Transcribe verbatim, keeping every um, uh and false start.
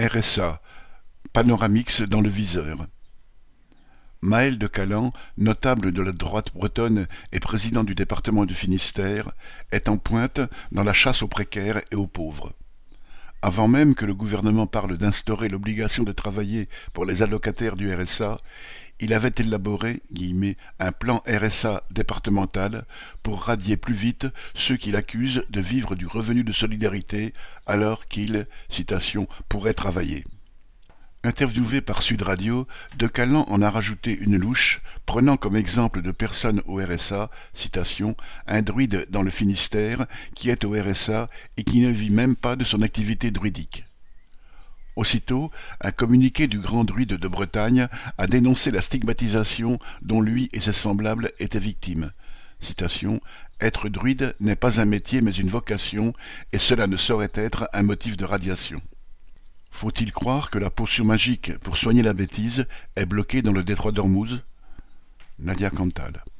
R S A, Panoramix dans le viseur. Maël de Calan, notable de la droite bretonne et président du département du Finistère, est en pointe dans la chasse aux précaires et aux pauvres. Avant même que le gouvernement parle d'instaurer l'obligation de travailler pour les allocataires du R S A, il avait élaboré guillemets, un plan R S A départemental pour radier plus vite ceux qu'il accuse de vivre du revenu de solidarité alors qu'ils, citation, pourraient travailler. Interviewé par Sud Radio, de Calan en a rajouté une louche, prenant comme exemple de personne au R S A, citation, un druide dans le Finistère qui est au R S A et qui ne vit même pas de son activité druidique. Aussitôt, un communiqué du grand druide de Bretagne a dénoncé la stigmatisation dont lui et ses semblables étaient victimes. Citation, « Être druide n'est pas un métier mais une vocation, et cela ne saurait être un motif de radiation. » Faut-il croire que la potion magique pour soigner la bêtise est bloquée dans le détroit d'Ormuz ? Nadia Cantal.